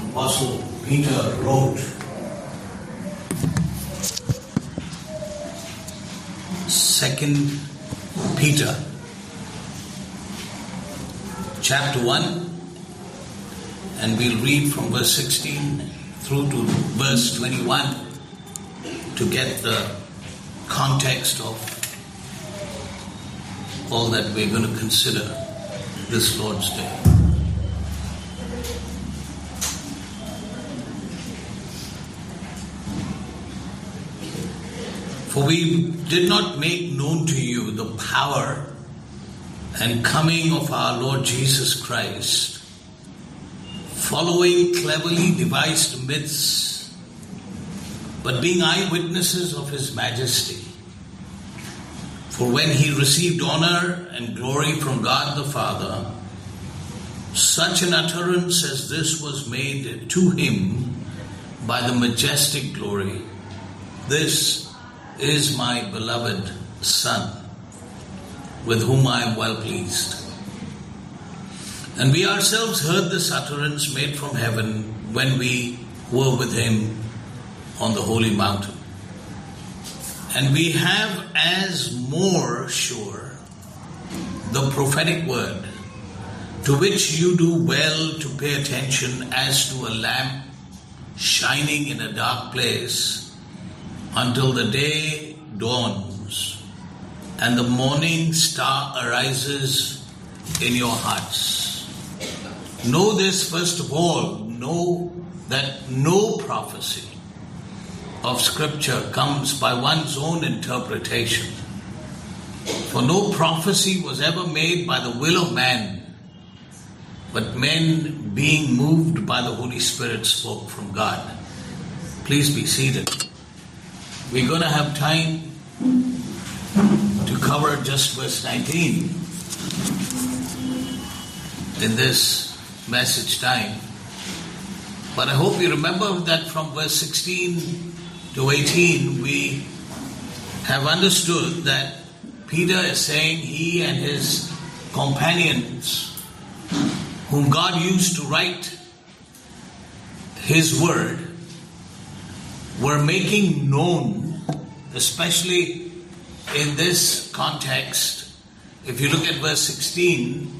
Apostle Peter wrote. 2 Peter chapter 1, and we'll read from verse 16 through to verse 21 to get the context of all that we're going to consider this Lord's Day. For we did not make known to you the power and coming of our Lord Jesus Christ, following cleverly devised myths, but being eyewitnesses of His majesty. For when He received honor and glory from God the Father, such an utterance as this was made to Him by the majestic glory, "This is my beloved Son, with whom I am well pleased." And we ourselves heard this utterance made from heaven when we were with Him on the holy mountain. And we have as more sure the prophetic word, to which you do well to pay attention as to a lamp shining in a dark place, until the day dawns and the morning star arises in your hearts. Know this first of all, know that no prophecy of Scripture comes by one's own interpretation. For no prophecy was ever made by the will of man, but men being moved by the Holy Spirit spoke from God. Please be seated. We're going to have time to cover just verse 19 in this message time. But I hope you remember that from verse 16 to 18 we have understood that Peter is saying he and his companions, whom God used to write His word, were making known, especially in this context. If you look at verse 16,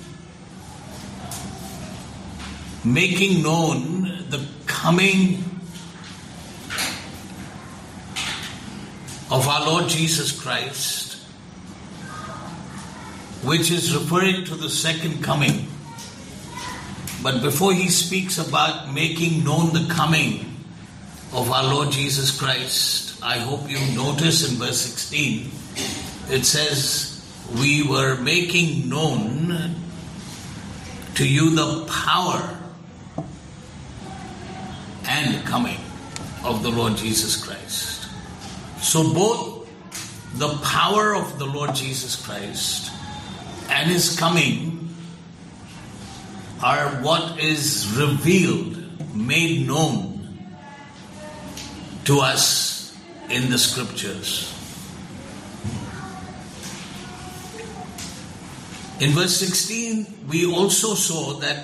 making known the coming of our Lord Jesus Christ, which is referring to the second coming. But before he speaks about making known the coming of our Lord Jesus Christ, I hope you notice in verse 16, it says, we were making known to you the power and coming of the Lord Jesus Christ. So both the power of the Lord Jesus Christ and His coming are what is revealed, made known to us in the Scriptures. In verse 16, we also saw that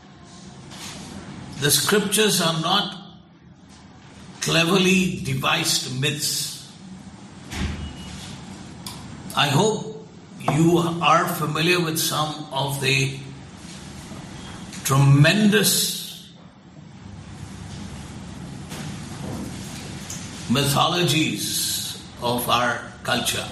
the Scriptures are not cleverly devised myths. I hope you are familiar with some of the tremendous mythologies of our culture.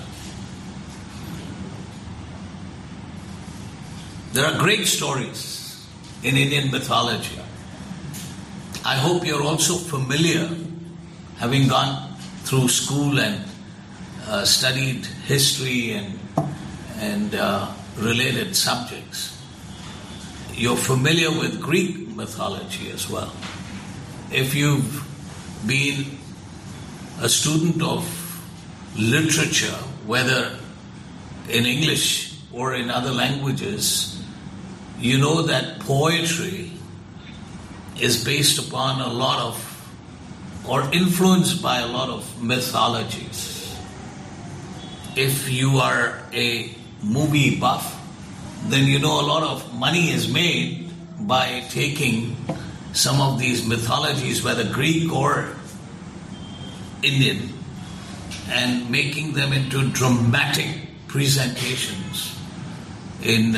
There are great stories in Indian mythology. I hope you're also familiar, having gone through school and studied history and related subjects. You're familiar with Greek mythology as well. If you've been a student of literature, whether in English or in other languages, you know that poetry is based upon a lot of, or influenced by a lot of mythologies. If you are a movie buff, then you know a lot of money is made by taking some of these mythologies, whether Greek or Indian, and making them into dramatic presentations in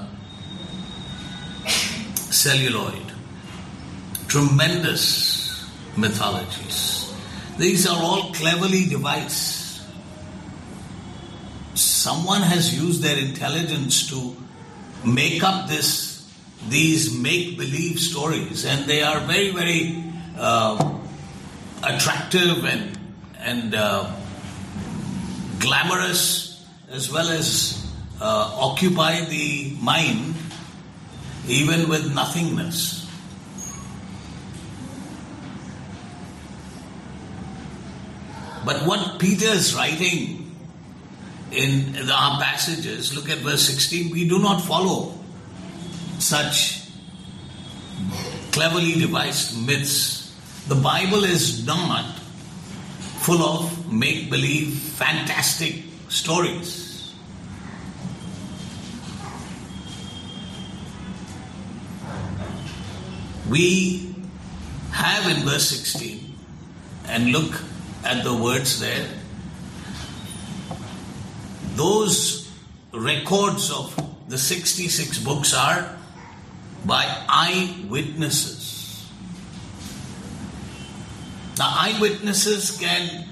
celluloid. Tremendous mythologies. These are all cleverly devised. Someone has used their intelligence to make up these make-believe stories, and they are very, very attractive and glamorous, as well as occupy the mind even with nothingness. But what Peter is writing in our passages, look at verse 16, we do not follow such cleverly devised myths. The Bible is not full of make-believe, fantastic stories. We have in verse 16, and look at the words there, those records of the 66 books are by eyewitnesses. Now, eyewitnesses can,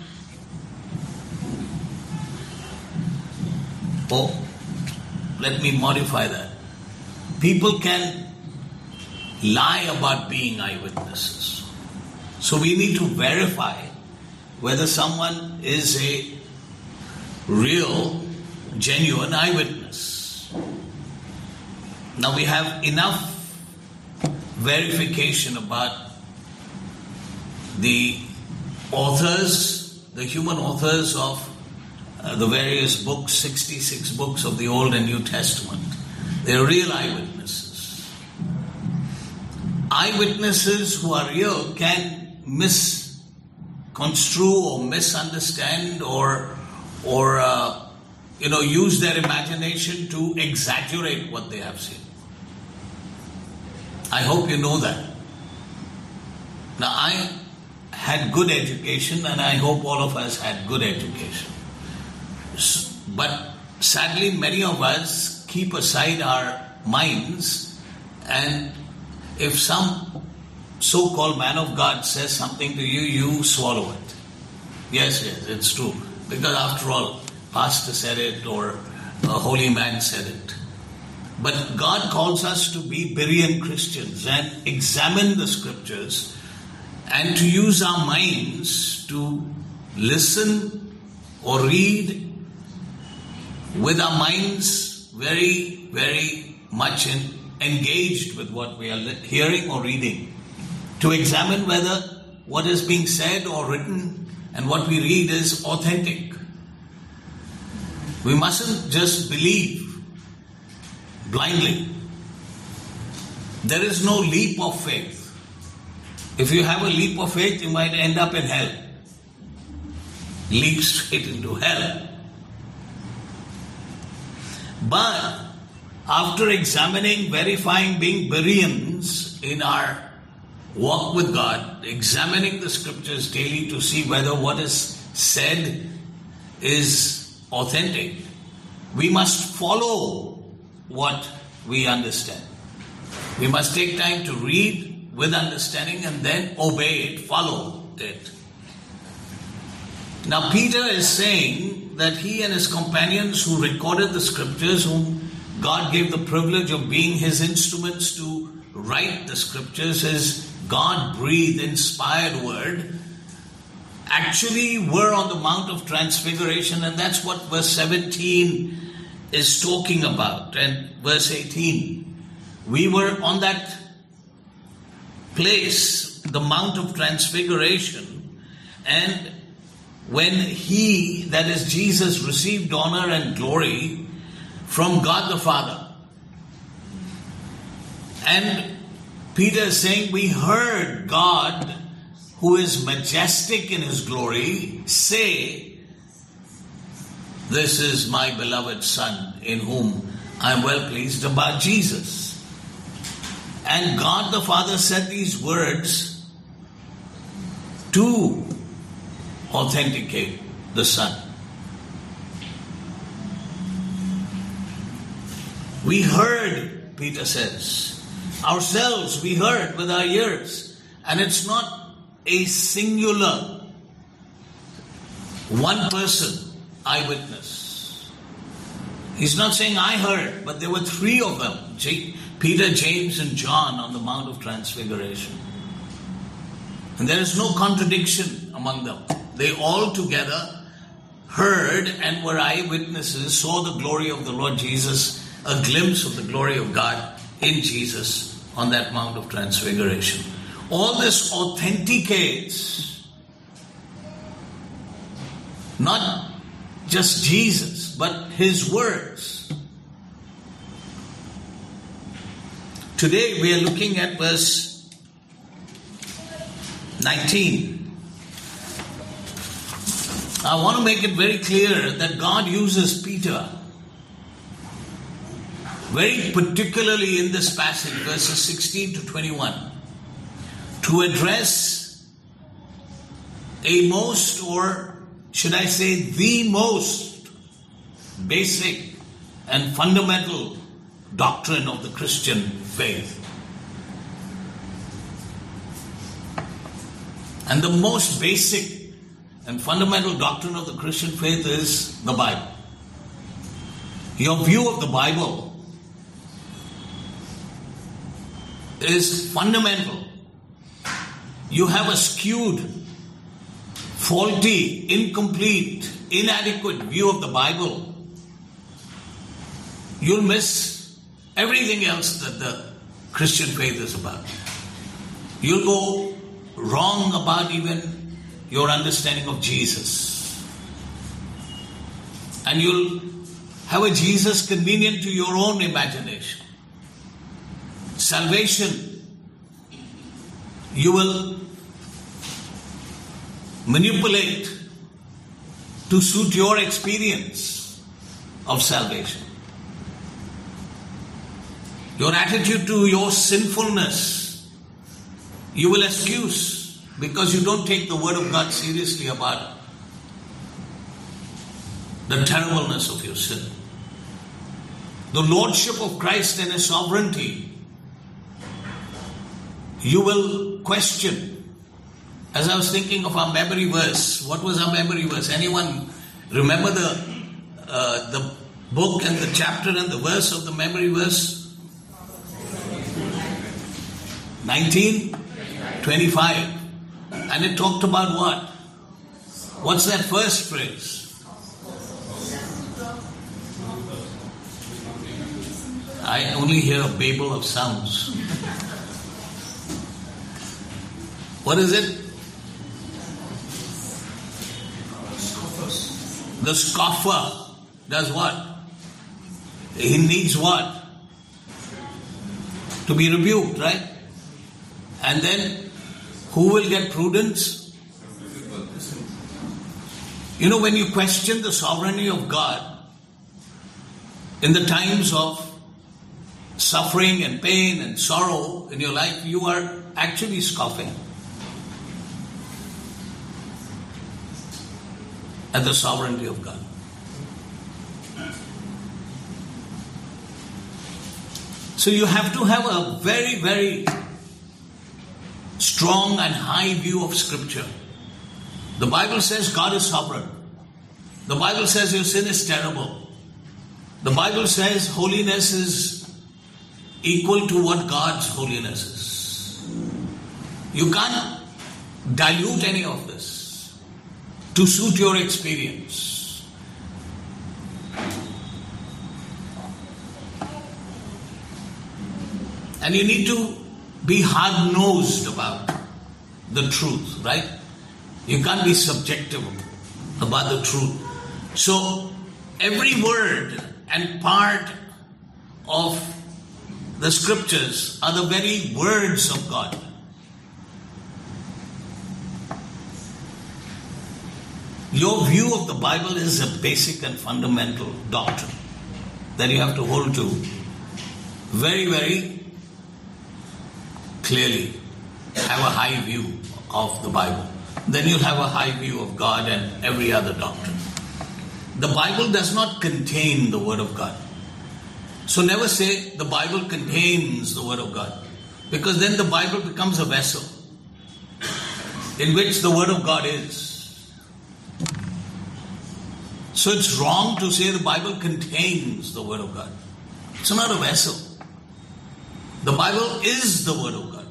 let me modify that. People can lie about being eyewitnesses. So we need to verify whether someone is a real, genuine eyewitness. Now we have enough verification about the authors, the human authors of the various books, 66 books of the Old and New Testament. They are real eyewitnesses. Eyewitnesses who are real can misconstrue or misunderstand or use their imagination to exaggerate what they have seen. I hope you know that. Now, I had good education, and I hope all of us had good education. But sadly, many of us keep aside our minds, and if some so-called man of God says something to you, you swallow it. Yes, it's true. Because after all, pastor said it or a holy man said it. But God calls us to be Berean Christians and examine the scriptures and to use our minds to listen or read with our minds very, very much engaged with what we are hearing or reading, to examine whether what is being said or written and what we read is authentic. We mustn't just believe blindly. There is no leap of faith. If you have a leap of faith, you might end up in hell. Leap straight into hell. But after examining, verifying, being Bereans in our walk with God, examining the scriptures daily to see whether what is said is authentic, we must follow what we understand. We must take time to read with understanding and then obey it, follow it. Now Peter is saying that he and his companions who recorded the scriptures, whom God gave the privilege of being his instruments to write the scriptures, his God-breathed, inspired word, actually were on the Mount of Transfiguration, and that's what verse 17 is talking about, and verse 18. We were on that place, the Mount of Transfiguration, and when he, that is Jesus, received honor and glory from God the Father. And Peter is saying, we heard God, who is majestic in his glory, say, this is my beloved Son, in whom I am well pleased, about Jesus. And God the Father said these words to authenticate the Son. We heard, Peter says, ourselves we heard with our ears. And it's not a singular, one person eyewitness. He's not saying I heard, but there were three of them, Peter, James and John, on the Mount of Transfiguration. And there is no contradiction among them. They all together heard and were eyewitnesses, saw the glory of the Lord Jesus, a glimpse of the glory of God in Jesus on that Mount of Transfiguration. All this authenticates not just Jesus, but His words. Today we are looking at verse 19. I want to make it very clear that God uses Peter very particularly in this passage, verses 16 to 21, to address a most, or should I say the most basic and fundamental doctrine of the Christian faith. And the most basic and fundamental doctrine of the Christian faith is the Bible. Your view of the Bible is fundamental. You have a skewed, faulty, incomplete, inadequate view of the Bible. You'll miss everything else that the Christian faith is about. You'll go wrong about even your understanding of Jesus. And you'll have a Jesus convenient to your own imagination. Salvation, you will manipulate to suit your experience of salvation. Your attitude to your sinfulness, you will excuse because you don't take the Word of God seriously about the terribleness of your sin. The Lordship of Christ and His sovereignty, you will question. As I was thinking of our memory verse, what was our memory verse? Anyone remember the book and the chapter and the verse of the memory verse? 19:25. And it talked about what? What's that first phrase? I only hear a babel of sounds. What is it? The scoffer does what? He needs what? To be rebuked, right? And then who will get prudence? You know, when you question the sovereignty of God in the times of suffering and pain and sorrow in your life, you are actually scoffing at the sovereignty of God. So you have to have a very, very strong and high view of Scripture. The Bible says God is sovereign. The Bible says your sin is terrible. The Bible says holiness is equal to what God's holiness is. You can't dilute any of this to suit your experience. And you need to be hard-nosed about the truth, right? You can't be subjective about the truth. So every word and part of the Scriptures are the very words of God. Your view of the Bible is a basic and fundamental doctrine that you have to hold to very, very clearly have a high view of the Bible, then you'll have a high view of God and every other doctrine. The Bible does not contain the Word of God. So never say the Bible contains the Word of God, because then the Bible becomes a vessel in which the Word of God is. So it's wrong to say the Bible contains the Word of God. It's not a vessel. The Bible is the Word of God.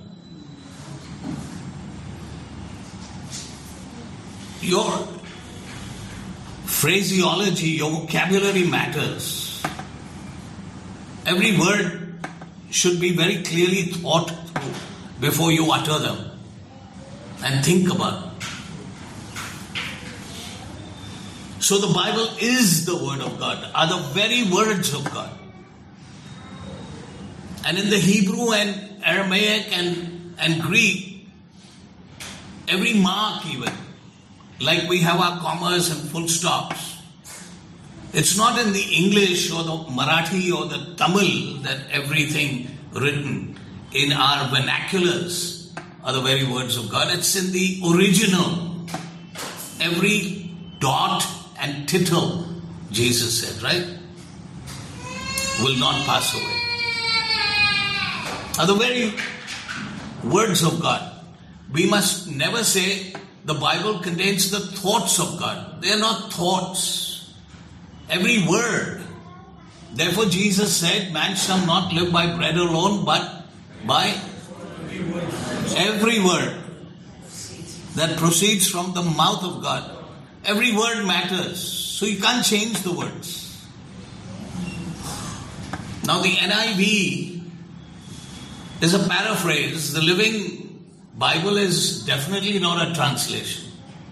Your phraseology, your vocabulary matters. Every word should be very clearly thought through before you utter them and think about it. So the Bible is the Word of God, are the very words of God. And in the Hebrew and Aramaic and Greek, every mark even, like we have our commas and full stops, it's not in the English or the Marathi or the Tamil that everything written in our vernaculars are the very words of God. It's in the original. Every dot and tittle, Jesus said, right, will not pass away. Are the very words of God. We must never say the Bible contains the thoughts of God. They are not thoughts. Every word. Therefore Jesus said, man shall not live by bread alone, but by every word that proceeds from the mouth of God. Every word matters. So you can't change the words. Now the NIV is a paraphrase. The Living Bible is definitely not a translation.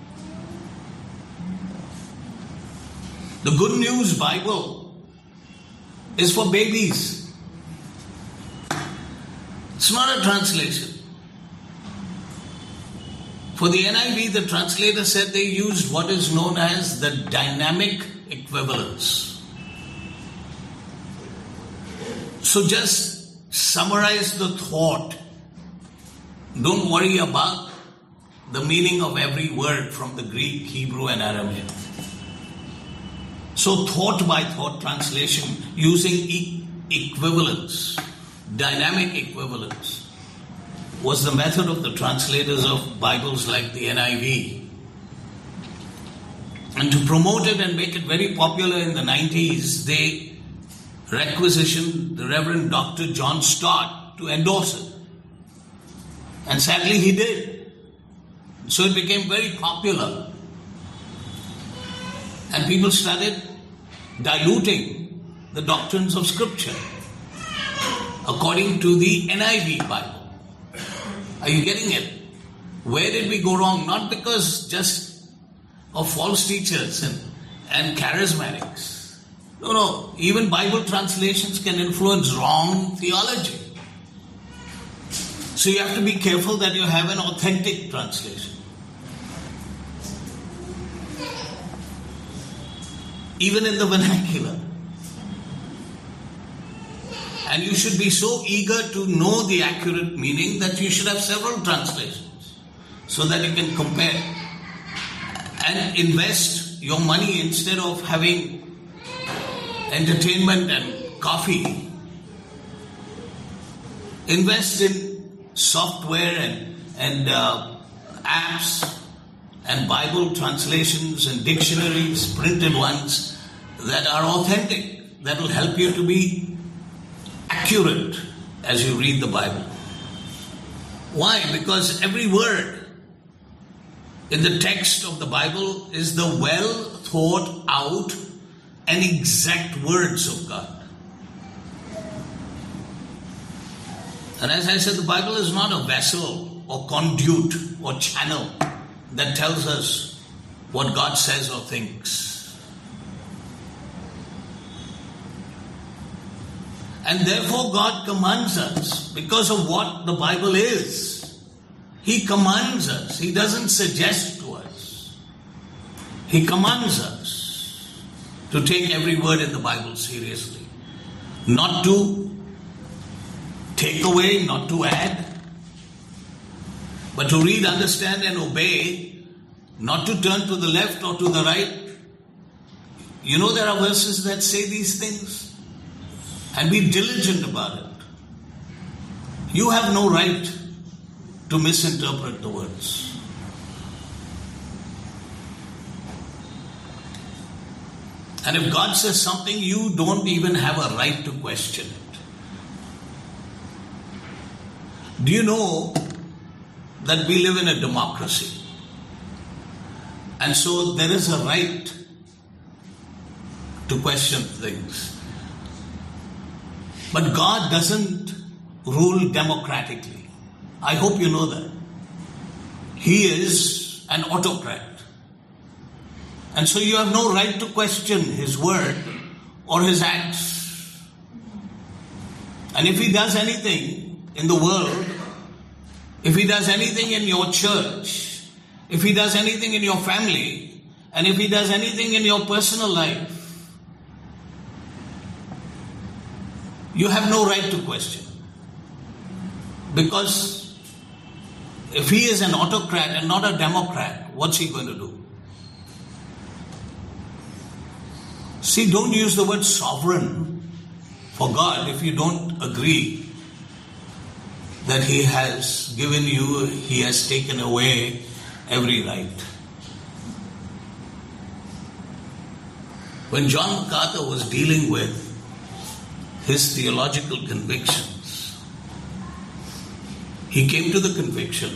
The Good News Bible is for babies. It's not a translation. For the NIV, the translator said they used what is known as the dynamic equivalence. So just summarize the thought. Don't worry about the meaning of every word from the Greek, Hebrew and Aramaic. So thought by thought translation using equivalence, dynamic equivalence, was the method of the translators of Bibles like the NIV. And to promote it and make it very popular in the 90s, they requisitioned the Reverend Dr. John Stott to endorse it. And sadly he did. So it became very popular. And people started diluting the doctrines of Scripture according to the NIV Bible. Are you getting it? Where did we go wrong? Not because just of false teachers and charismatics. No. Even Bible translations can influence wrong theology. So you have to be careful that you have an authentic translation. Even in the vernacular. And you should be so eager to know the accurate meaning that you should have several translations so that you can compare and invest your money instead of having entertainment and coffee. Invest in software and apps and Bible translations and dictionaries, printed ones that are authentic, that will help you to be accurate as you read the Bible. Why? Because every word in the text of the Bible is the well thought out and exact words of God. And as I said, the Bible is not a vessel or conduit or channel that tells us what God says or thinks. And therefore God commands us because of what the Bible is. He commands us. He doesn't suggest to us. He commands us to take every word in the Bible seriously. Not to take away, not to add, But to read, understand and obey, not to turn to the left or to the right. You know there are verses that say these things. And be diligent about it. You have no right to misinterpret the words. And if God says something, you don't even have a right to question it. Do you know that we live in a democracy? And so there is a right to question things. But God doesn't rule democratically. I hope you know that. He is an autocrat. And so you have no right to question His word or His acts. And if He does anything in the world, if He does anything in your church, if He does anything in your family, and if He does anything in your personal life, you have no right to question. Because if He is an autocrat and not a democrat, what's He going to do? See, don't use the word sovereign for God if you don't agree that He has given you, He has taken away every right. When John MacArthur was dealing with his theological convictions, he came to the conviction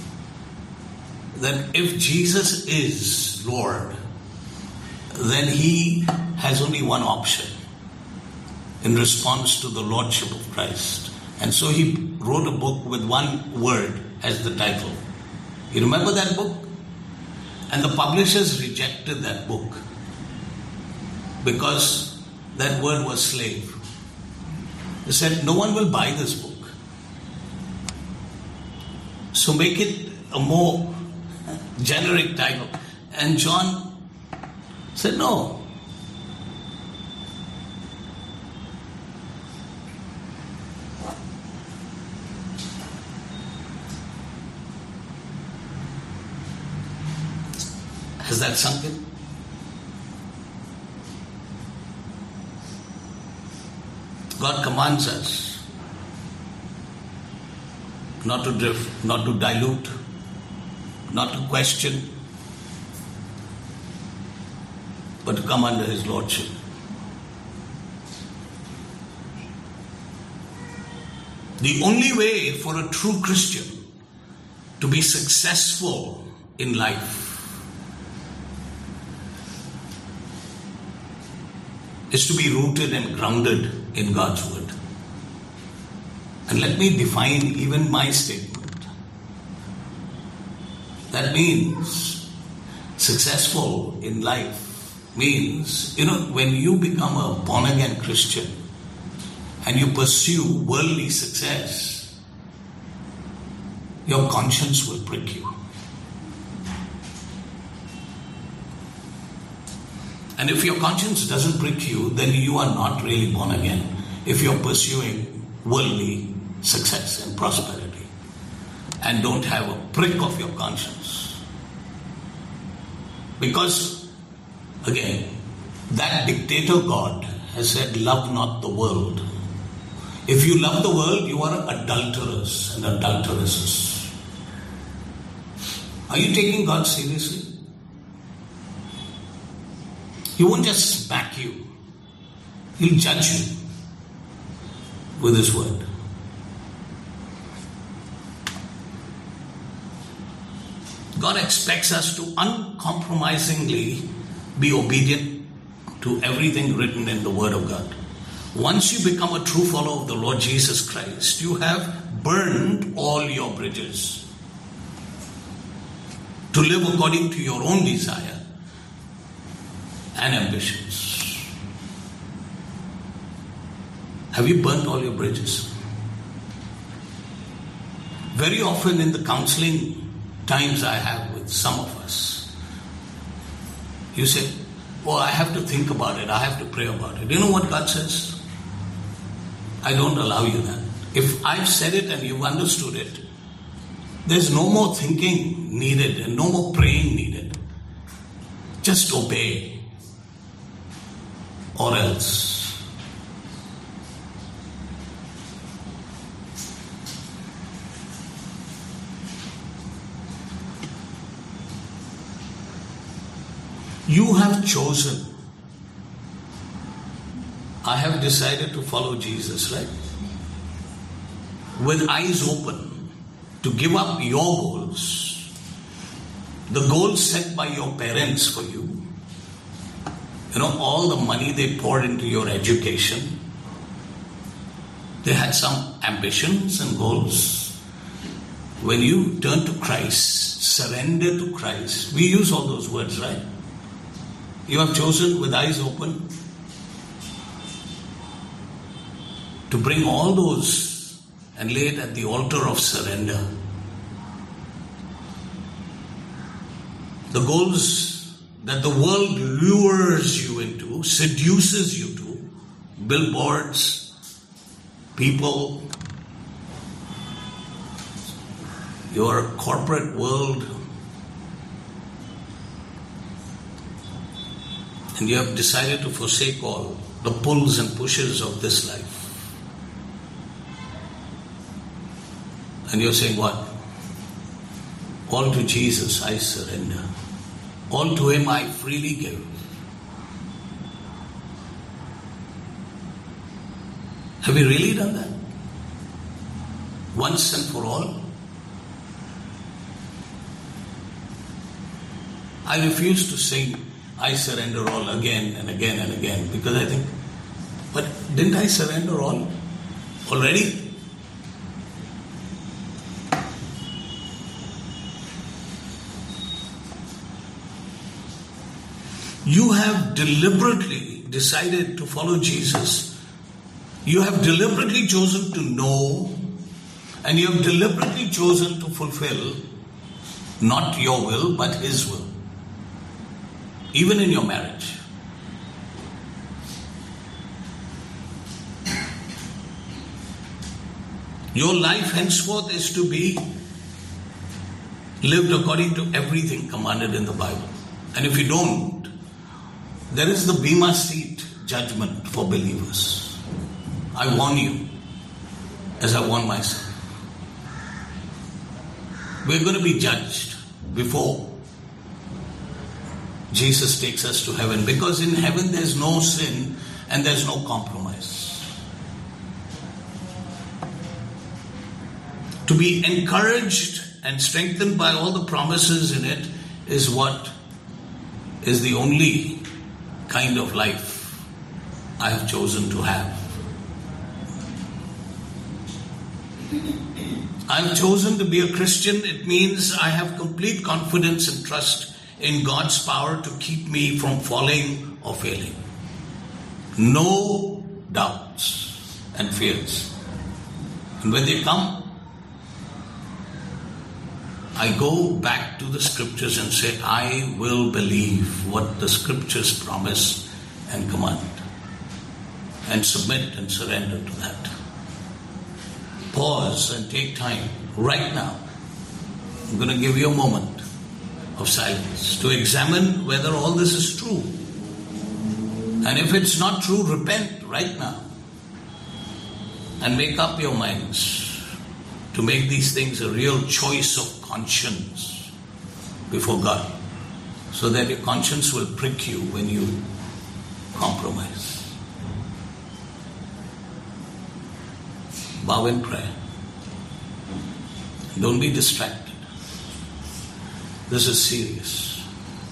that if Jesus is Lord, then He has only one option in response to the Lordship of Christ. And so he wrote a book with one word as the title. You remember that book? And the publishers rejected that book because that word was slave. They said, no one will buy this book. So make it a more generic title. And John said, no. Has that sunk in? God commands us not to drift, not to dilute, not to question, but to come under His Lordship. The only way for a true Christian to be successful in life is to be rooted and grounded in God's word. And let me define even my statement. That means successful in life means, when you become a born-again Christian and you pursue worldly success, your conscience will prick you. And if your conscience doesn't prick you, then you are not really born again. If you're pursuing worldly success and prosperity and don't have a prick of your conscience. Because, again, that dictator God has said, love not the world. If you love the world, you are adulterers and adulteresses. Are you taking God seriously? He won't just smack you. He'll judge you with His word. God expects us to uncompromisingly be obedient to everything written in the Word of God. Once you become a true follower of the Lord Jesus Christ, you have burned all your bridges to live according to your own desire and ambitions. Have you burnt all your bridges? Very often in the counseling times I have with some of us, you say, oh, I have to think about it, I have to pray about it. You know what God says? I don't allow you that. If I've said it and you've understood it, There's no more thinking needed and no more praying needed. Just obey, or else. You have chosen. I have decided to follow Jesus, right? With eyes open, to give up your goals, the goals set by your parents for you. You know, all the money they poured into your education. They had some ambitions and goals. When you turn to Christ, surrender to Christ, we use all those words, right? You have chosen with eyes open to bring all those and lay it at the altar of surrender. The goals that the world lures you into, seduces you to, billboards, people, your corporate world, and you have decided to forsake all the pulls and pushes of this life. And you're saying what? All to Jesus I surrender. All to Him I freely give. Have you really done that? Once and for all? I refuse to sing I surrender all again and again and again, because I think, but didn't I surrender all already? You have deliberately decided to follow Jesus. You have deliberately chosen to know, and you have deliberately chosen to fulfill not your will but His will. Even in your marriage. Your life henceforth is to be lived according to everything commanded in the Bible. And if you don't, there is the Bema seat judgment for believers. I warn you, as I warn myself. We're going to be judged before Jesus takes us to heaven, because in heaven there's no sin and there's no compromise. To be encouraged and strengthened by all the promises in it is what is the only kind of life I have chosen to have. I have chosen to be a Christian. It means I have complete confidence and trust in God's power to keep me from falling or failing. No doubts and fears. And when they come, I go back to the scriptures and say, I will believe what the scriptures promise and command, and submit and surrender to that. Pause and take time right now. I'm going to give you a moment of silence to examine whether all this is true. And if it's not true, repent right now and make up your minds to make these things a real choice of conscience before God, so that your conscience will prick you when you compromise. Bow in prayer. Don't be distracted. This is serious.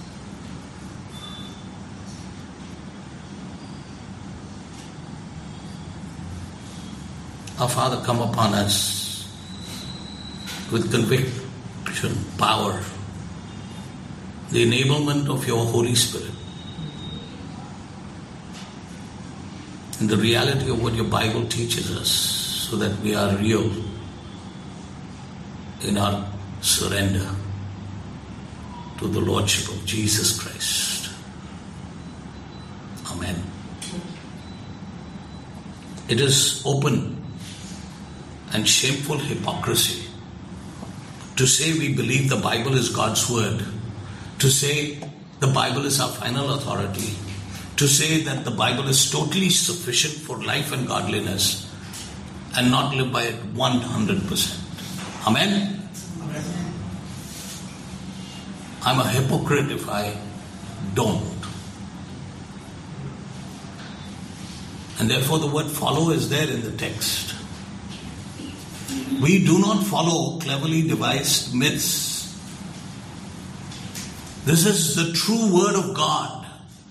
Our Father, come upon us with conviction, power, the enablement of your Holy Spirit, and the reality of what your Bible teaches us, so that we are real in our surrender to the Lordship of Jesus Christ. Amen. It is open and shameful hypocrisy to say we believe the Bible is God's word, to say the Bible is our final authority, to say that the Bible is totally sufficient for life and godliness, and not live by it 100%. Amen? Amen. I'm a hypocrite if I don't. And therefore the word follow is there in the text. We do not follow cleverly devised myths. This is the true word of God.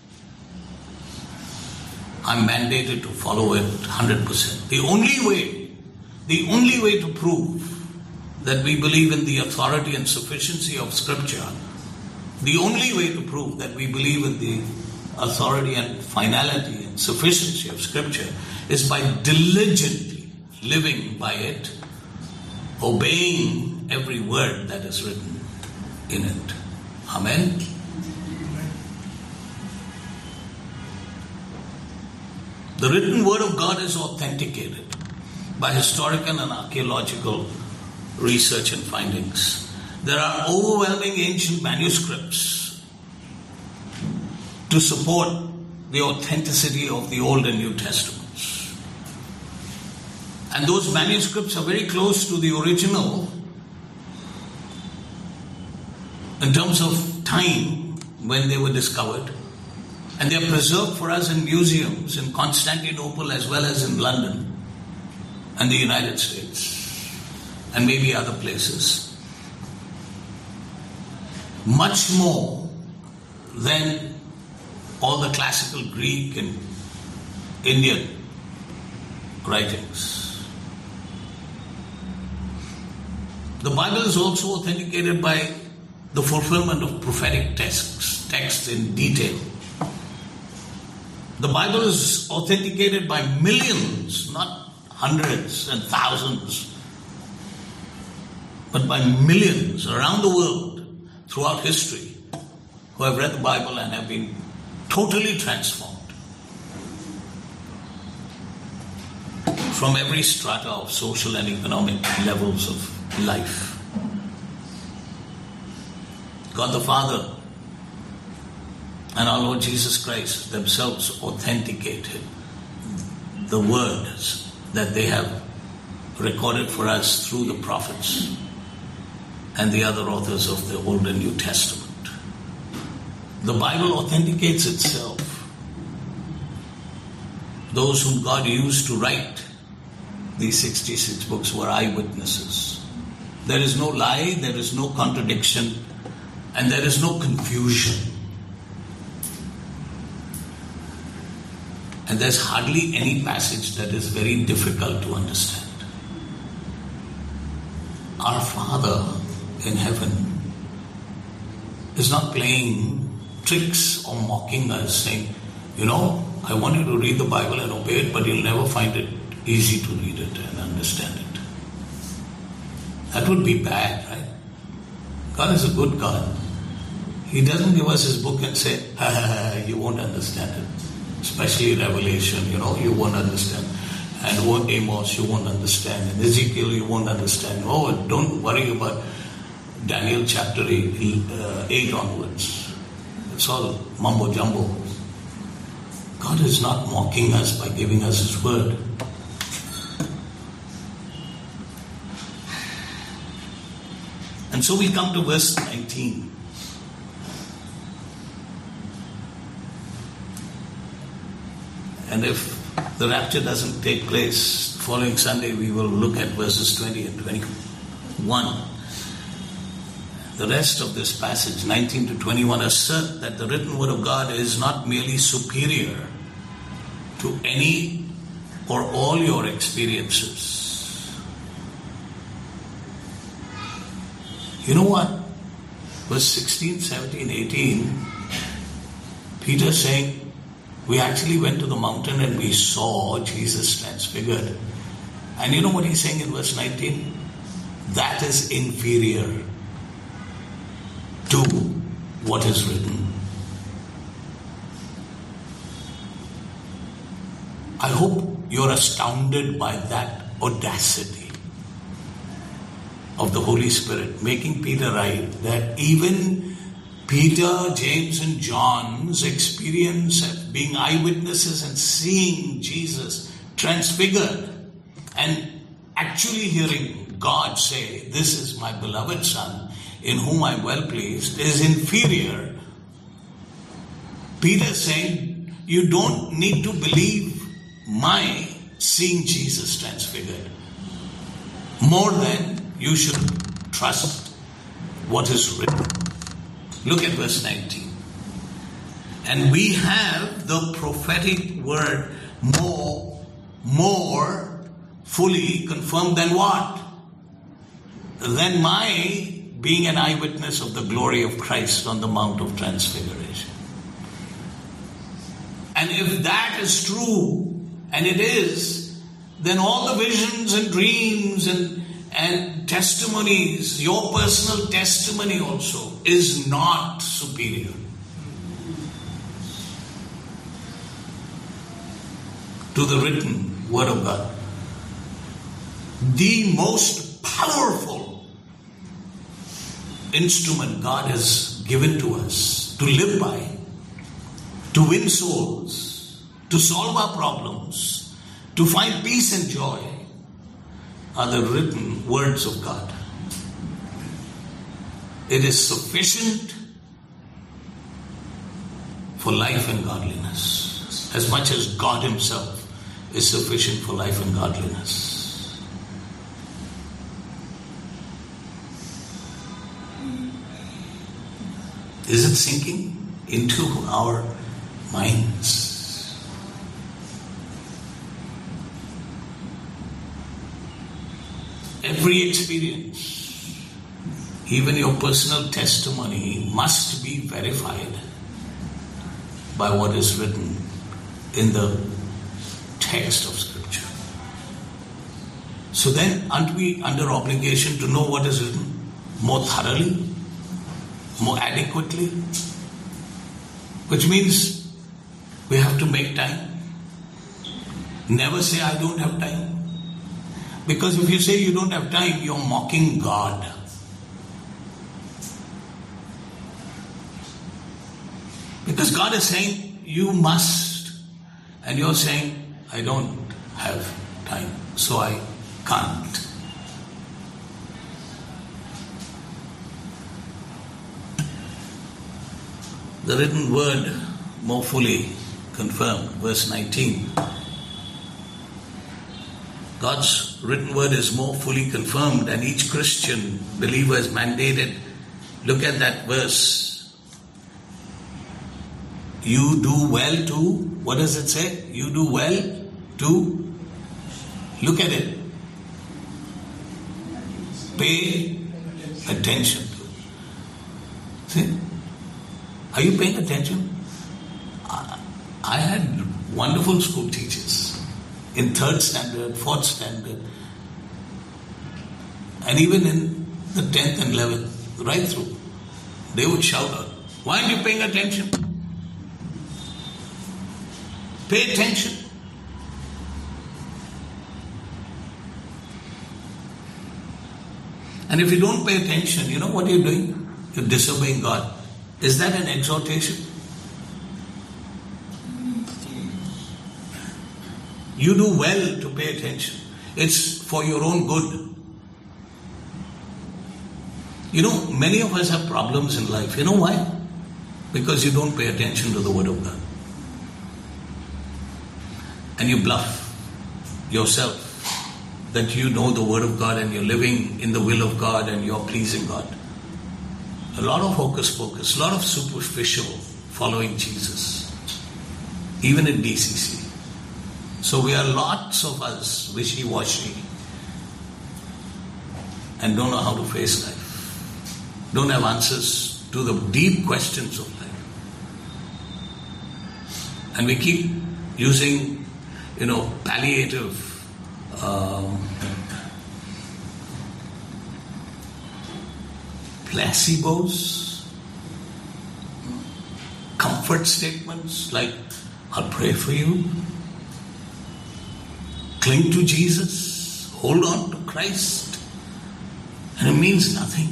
I'm mandated to follow it 100%. The only way to prove that we believe in the authority and sufficiency of Scripture, the only way to prove that we believe in the authority and finality and sufficiency of Scripture is by diligently living by it, obeying every word that is written in it. Amen? The written word of God is authenticated by historical and archaeological research and findings. There are overwhelming ancient manuscripts to support the authenticity of the Old and New Testaments. And those manuscripts are very close to the original in terms of time when they were discovered. And they are preserved for us in museums in Constantinople as well as in London and the United States and maybe other places. Much more than all the classical Greek and Indian writings. The Bible is also authenticated by the fulfillment of prophetic texts in detail. The Bible is authenticated by millions, not hundreds and thousands, but by millions around the world throughout history who have read the Bible and have been totally transformed from every strata of social and economic levels of life. God the Father and our Lord Jesus Christ themselves authenticated the words that they have recorded for us through the prophets and the other authors of the Old and New Testament. The Bible authenticates itself. Those whom God used to write these 66 books were eyewitnesses. There is no lie, there is no contradiction, and there is no confusion. And there's hardly any passage that is very difficult to understand. Our Father in heaven is not playing tricks or mocking us, saying, I want you to read the Bible and obey it, but you'll never find it easy to read it and understand it. That would be bad, right? God is a good God. He doesn't give us His book and say, you won't understand it. Especially Revelation, you won't understand. And Amos, you won't understand. And Ezekiel, you won't understand. Oh, don't worry about Daniel chapter 8 onwards. It's all mumbo jumbo. God is not mocking us by giving us His word. And so we come to verse 19. And if the rapture doesn't take place, the following Sunday we will look at verses 20 and 21. The rest of this passage, 19 to 21, assert that the written word of God is not merely superior to any or all your experiences. You know what? Verse 16, 17, 18, Peter saying, we actually went to the mountain and we saw Jesus transfigured. And you know what he's saying in verse 19? That is inferior to what is written. I hope you're astounded by that audacity. of the Holy Spirit, making Peter write that even Peter, James and John's experience of being eyewitnesses and seeing Jesus transfigured and actually hearing God say, "This is my beloved Son, in whom I am well pleased," is inferior. Peter is saying, you don't need to believe my seeing Jesus transfigured. More than you should trust what is written. Look at verse 19. And we have the prophetic word more fully confirmed than what? Than my being an eyewitness of the glory of Christ on the Mount of Transfiguration. And if that is true, and it is, then all the visions and dreams and testimonies, your personal testimony also, is not superior to the written word of God. The most powerful instrument God has given to us to live by, to win souls, to solve our problems, to find peace and joy, are the written words of God. It is sufficient for life and godliness, as much as God Himself is sufficient for life and godliness. Is it sinking into our minds? Every experience, even your personal testimony, must be verified by what is written in the text of Scripture. So then, aren't we under obligation to know what is written more thoroughly, more adequately? Which means we have to make time. Never say, "I don't have time." Because if you say you don't have time, you're mocking God. Because God is saying, you must. And you're saying, I don't have time, so I can't. The written word more fully confirmed. Verse 19. God's written word is more fully confirmed, and each Christian believer is mandated. Look at that verse. You do well to, what does it say? You do well to, look at it, pay attention to. See? Are you paying attention? I had wonderful school teachers in 3rd standard, 4th standard, and even in the 10th and 11th, right through. They would shout out, "Why aren't you paying attention? Pay attention." And if you don't pay attention, you know what you're doing? You're disobeying God. Is that an exhortation? You do well to pay attention. It's for your own good. You know, many of us have problems in life. You know why? Because you don't pay attention to the Word of God. And you bluff yourself that you know the Word of God and you're living in the will of God and you're pleasing God. A lot of hocus pocus, a lot of superficial following Jesus, even in DCC. So we are lots of us wishy-washy and don't know how to face life. Don't have answers to the deep questions of life. And we keep using, palliative placebos, comfort statements like, "I'll pray for you. Cling to Jesus. Hold on to Christ. And it means nothing.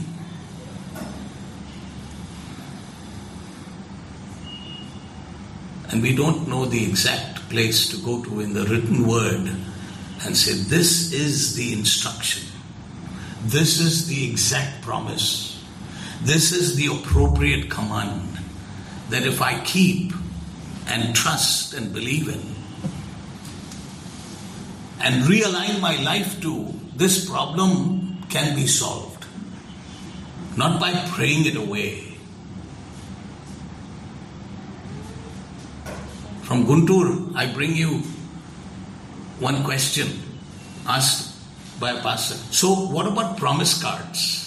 And we don't know the exact place to go to in the written word and say, this is the instruction. This is the exact promise. This is the appropriate command that if I keep and trust and believe in and realign my life to, this problem can be solved. Not by praying it away. From Guntur, I bring you one question asked by a pastor. So, what about promise cards?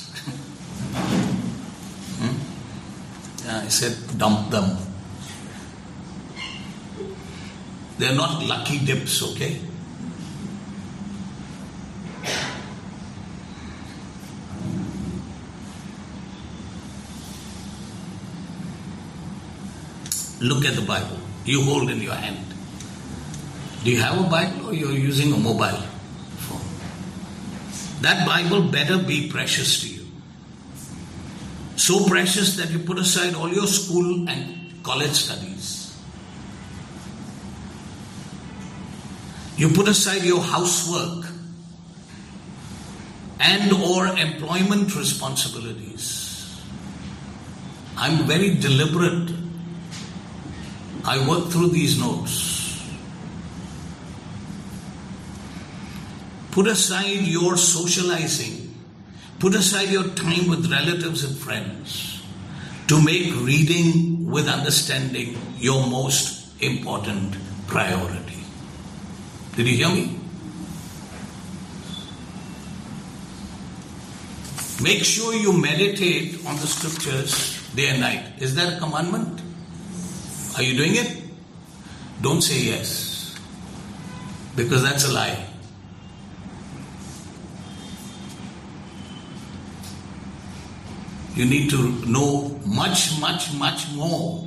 I said, dump them. They're not lucky dips, okay? Look at the Bible. You hold in your hand. Do you have a Bible or you're using a mobile phone? That Bible better be precious to you. So precious that you put aside all your school and college studies. You put aside your housework and or employment responsibilities. I'm very deliberate. I work through these notes. Put aside your socializing. Put aside your time with relatives and friends to make reading with understanding your most important priority. Did you hear me? Make sure you meditate on the scriptures day and night. Is that a commandment? Are you doing it? Don't say yes, because that's a lie. You need to know much, much, much more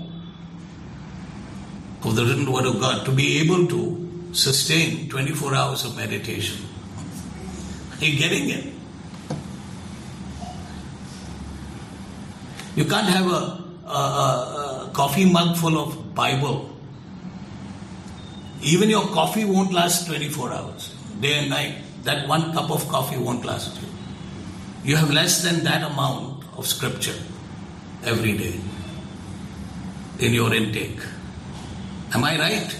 of the written word of God to be able to sustain 24 hours of meditation. Are you getting it? You can't have a coffee mug full of Bible. Even your coffee won't last 24 hours. Day and night, that one cup of coffee won't last you. You have less than that amount of scripture every day in your intake. Am I right?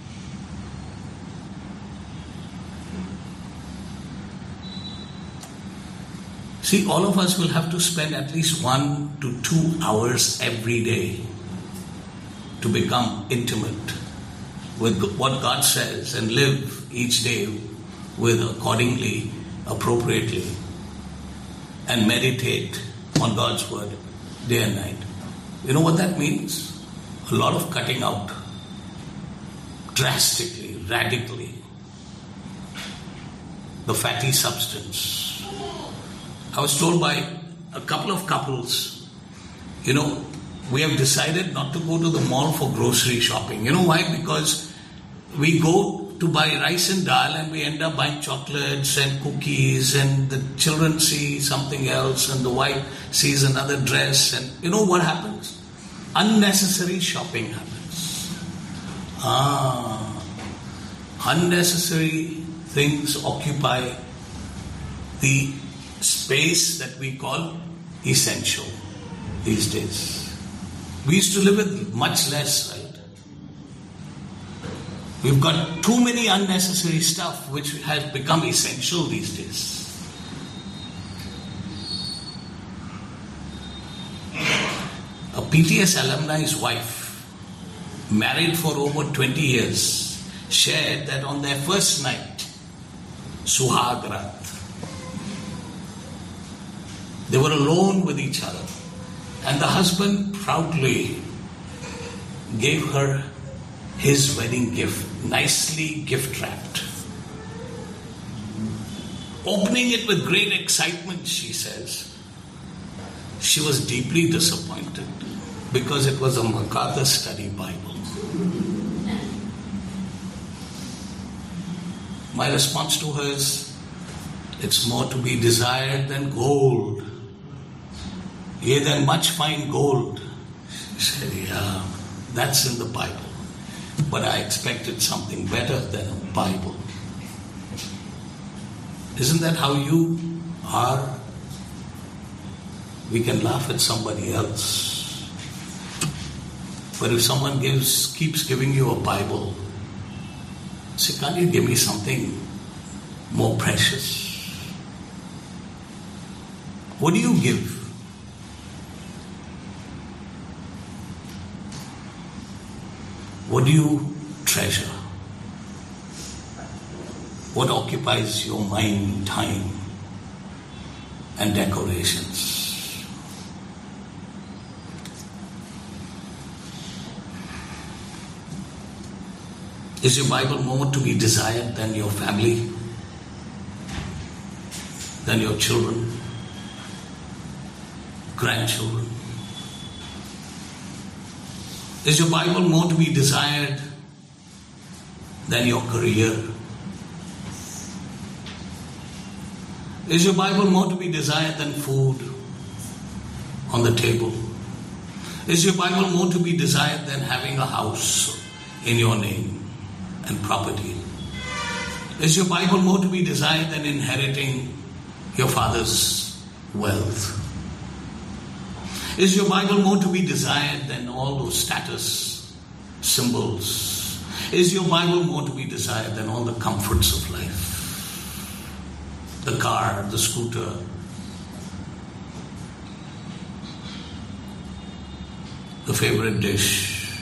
See, all of us will have to spend at least 1 to 2 hours every day to become intimate with what God says and live each day with accordingly, appropriately, and meditate on God's word day and night. You know what that means? A lot of cutting out. Drastically, radically. The fatty substance. I was told by a couple of couples, we have decided not to go to the mall for grocery shopping. You know why? Because we go to buy rice and dal and we end up buying chocolates and cookies, and the children see something else and the wife sees another dress, and you know what happens? Unnecessary shopping happens. Unnecessary things occupy the space that we call essential these days. We used to live with much less, right? We've got too many unnecessary stuff which has become essential these days. A PTS alumni's wife, married for over 20 years, shared that on their first night, Suhag Rat, they were alone with each other, and the husband proudly gave her his wedding gift, nicely gift wrapped. Opening it with great excitement, she says, she was deeply disappointed because it was a MacArthur Study Bible. My response to her is, It's more to be desired than gold. Yea, than much fine gold. He said, yeah, that's in the Bible. But I expected something better than a Bible. Isn't that how you are? We can laugh at somebody else. But if someone keeps giving you a Bible, say, can't you give me something more precious? What do you give? What do you treasure? What occupies your mind, time, and decorations? Is your Bible more to be desired than your family, than your children, grandchildren? Is your Bible more to be desired than your career? Is your Bible more to be desired than food on the table? Is your Bible more to be desired than having a house in your name and property? Is your Bible more to be desired than inheriting your father's wealth? Is your Bible more to be desired than all those status symbols? Is your Bible more to be desired than all the comforts of life? The car, the scooter, the favorite dish.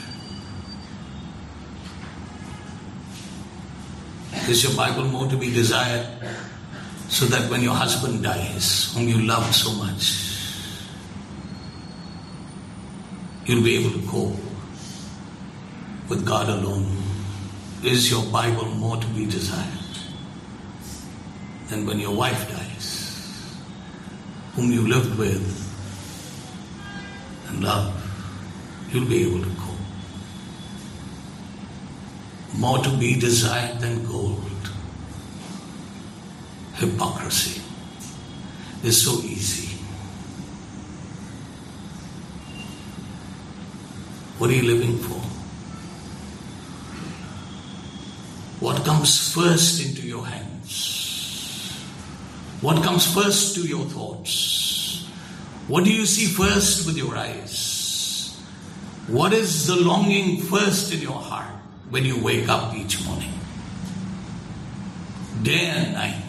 Is your Bible more to be desired so that when your husband dies, whom you loved so much, you'll be able to cope with God alone? Is your Bible more to be desired than when your wife dies, whom you lived with and loved? You'll be able to cope. More to be desired than gold. Hypocrisy is so easy. What are you living for? What comes first into your hands? What comes first to your thoughts? What do you see first with your eyes? What is the longing first in your heart when you wake up each morning? Day and night,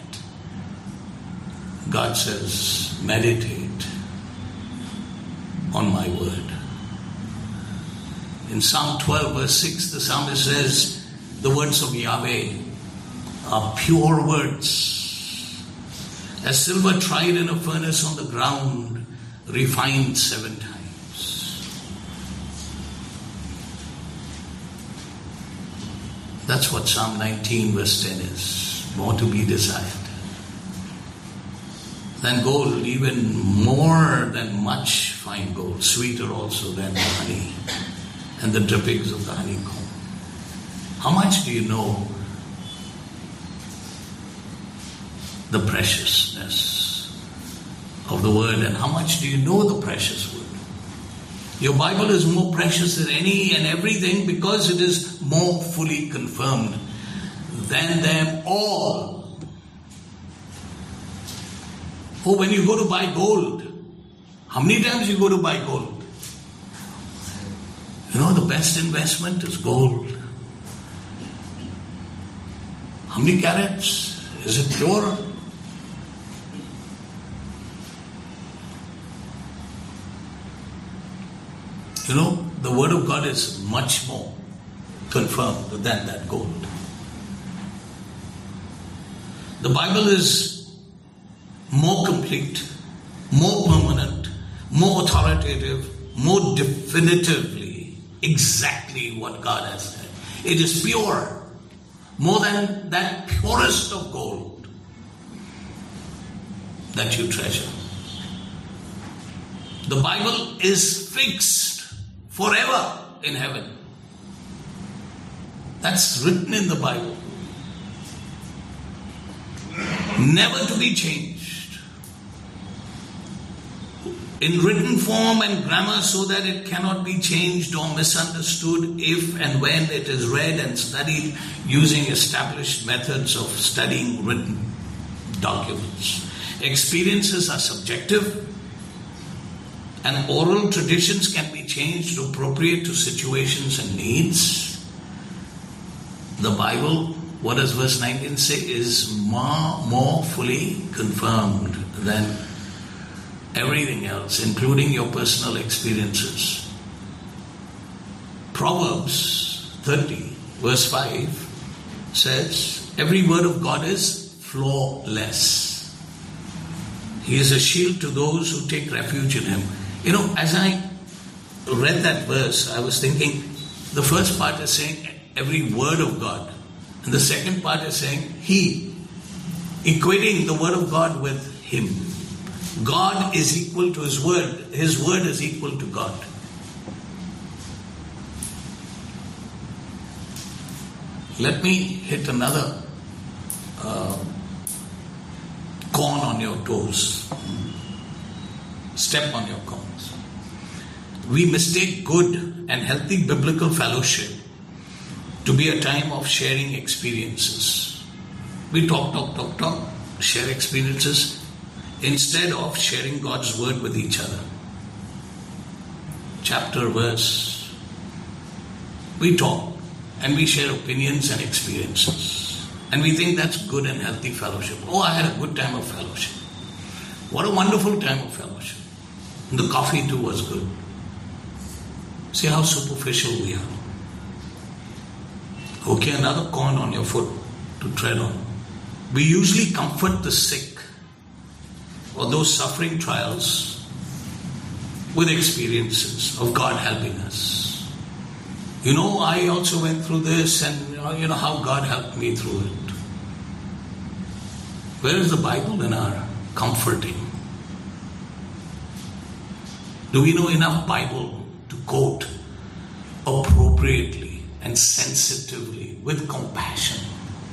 God says, meditate on my word. In Psalm 12 verse 6, the psalmist says, the words of Yahweh are pure words, as silver tried in a furnace on the ground, refined 7 times. That's what Psalm 19 verse 10 is. More to be desired than gold, even more than much fine gold, sweeter also than the honey and the drippings of the honeycomb. How much do you know the preciousness of the word, and how much do you know the precious word? Your Bible is more precious than any and everything because it is more fully confirmed than them all. Oh, when you go to buy gold, how many times you go to buy gold? You know, the best investment is gold. How many carats? Is it pure? You know, the word of God is much more confirmed than that gold. The Bible is more complete, more permanent, more authoritative, more definitively exactly what God has said. It is pure. More than that purest of gold that you treasure. The Bible is fixed forever in heaven. That's written in the Bible. never to be changed, in written form and grammar so that it cannot be changed or misunderstood if and when it is read and studied using established methods of studying written documents. Experiences are subjective, and oral traditions can be changed to appropriate to situations and needs. The Bible, what does verse 19 say, is more fully confirmed than everything else, including your personal experiences. Proverbs 30, verse 5 says, every word of God is flawless. He is a shield to those who take refuge in Him. You know, as I read that verse, I was thinking, the first part is saying every word of God, and the second part is saying He, equating the word of God with Him. God is equal to His word. His word is equal to God. Let me hit another corn on your toes. Step on your corns. We mistake good and healthy biblical fellowship to be a time of sharing experiences. We talk, share experiences instead of sharing God's word with each other. Chapter, verse. We talk and we share opinions and experiences. And we think that's good and healthy fellowship. Oh, I had a good time of fellowship. What a wonderful time of fellowship. And the coffee too was good. See how superficial we are. Okay, another corn on your foot to tread on. We usually comfort the sick or those suffering trials with experiences of God helping us. You know, I also went through this, and you know how God helped me through it. Where is the Bible in our comforting? Do we know enough Bible to quote appropriately and sensitively with compassion?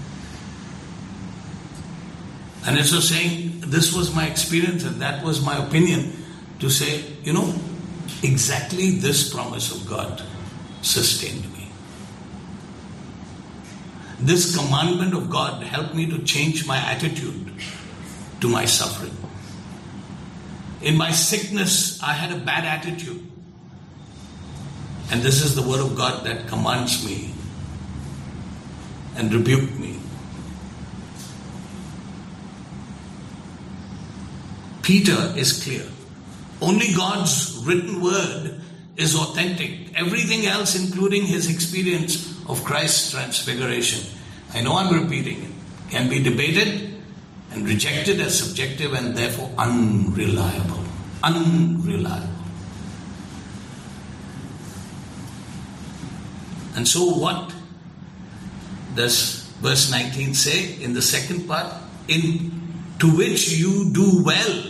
And instead of saying, this was my experience and that was my opinion, to say, you know, exactly this promise of God sustained me. This commandment of God helped me to change my attitude to my suffering. In my sickness, I had a bad attitude. And this is the word of God that commands me and rebuked me. Peter is clear. Only God's written word is authentic. Everything else, including his experience of Christ's transfiguration, I know I'm repeating it, can be debated and rejected as subjective and therefore unreliable. Unreliable. And so what does verse 19 say in the second part? To which you do well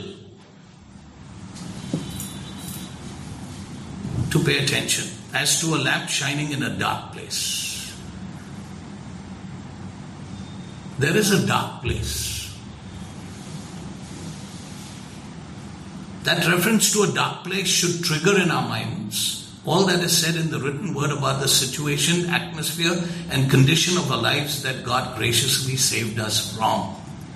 to pay attention, as to a lamp shining in a dark place. There is a dark place. That reference to a dark place should trigger in our minds all that is said in the written word about the situation, atmosphere, and condition of our lives that God graciously saved us from.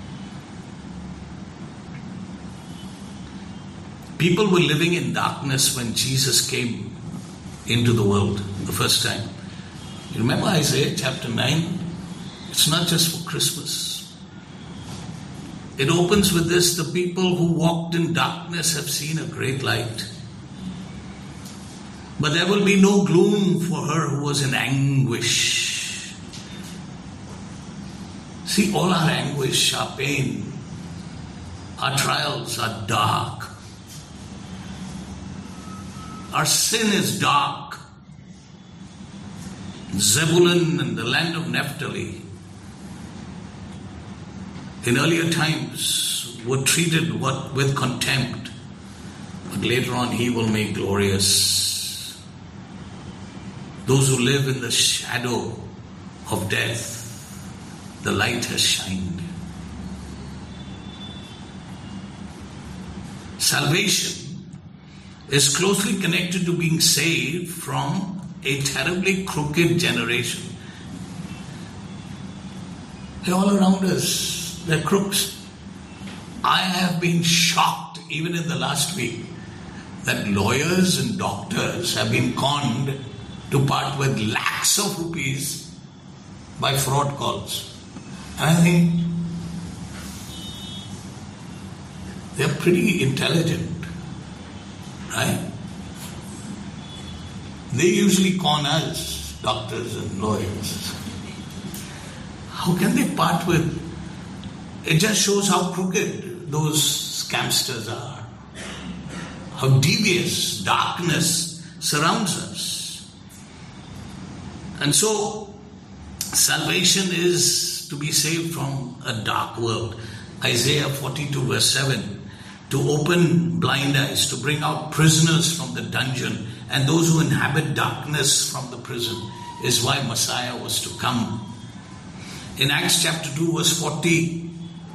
People were living in darkness when Jesus came into the world the first time. You remember Isaiah chapter 9? It's not just for Christmas. It opens with this: the people who walked in darkness have seen a great light. But there will be no gloom for her who was in anguish. See, all our anguish, our pain, our trials are dark. Our sin is dark. Zebulun and the land of Naphtali in earlier times were treated with contempt, but later on he will make glorious. Those who live in the shadow of death, the light has shined. Salvation is closely connected to being saved from a terribly crooked generation. They're all around us. They're crooks. I have been shocked, even in the last week, that lawyers and doctors have been conned to part with lakhs of rupees by fraud calls. And I think they're pretty intelligent, right? They usually con us, doctors and lawyers. How can they part with? It just shows how crooked those scamsters are. How devious darkness surrounds us. And so, salvation is to be saved from a dark world. Isaiah 42 verse 7. To open blind eyes, to bring out prisoners from the dungeon, and those who inhabit darkness from the prison, is why Messiah was to come. In Acts chapter 2 verse 40,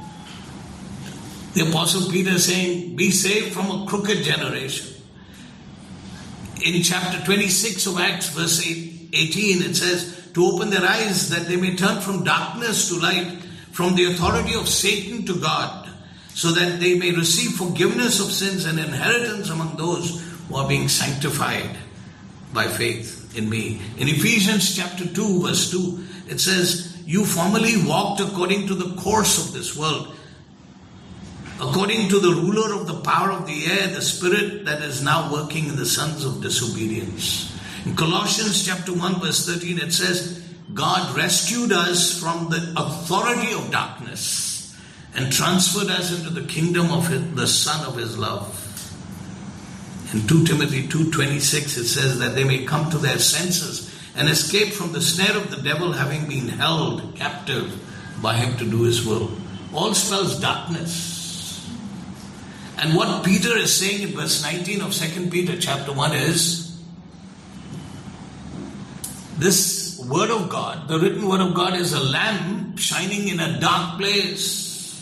the Apostle Peter is saying, be saved from a crooked generation. In chapter 26 of Acts verse 18, it says, to open their eyes that they may turn from darkness to light, from the authority of Satan to God, so that they may receive forgiveness of sins and inheritance among those who are being sanctified by faith in me. In Ephesians chapter 2 verse 2, it says, you formerly walked according to the course of this world, according to the ruler of the power of the air, the spirit that is now working in the sons of disobedience. In Colossians chapter 1 verse 13, it says, God rescued us from the authority of darkness and transferred us into the kingdom of the Son of His love. In 2 Timothy 2:26 it says that they may come to their senses and escape from the snare of the devil, having been held captive by him to do his will. All spells darkness. And what Peter is saying in verse 19 of 2 Peter chapter 1 is, this word of God, the written word of God, is a lamp shining in a dark place.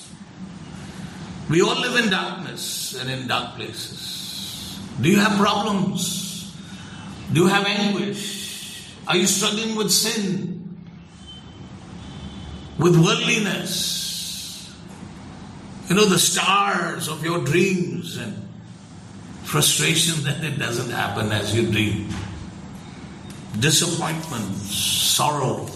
We all live in darkness and in dark places. Do you have problems? Do you have anguish? Are you struggling with sin? With worldliness? You know, the stars of your dreams and frustration that it doesn't happen as you dream. Disappointment, sorrow.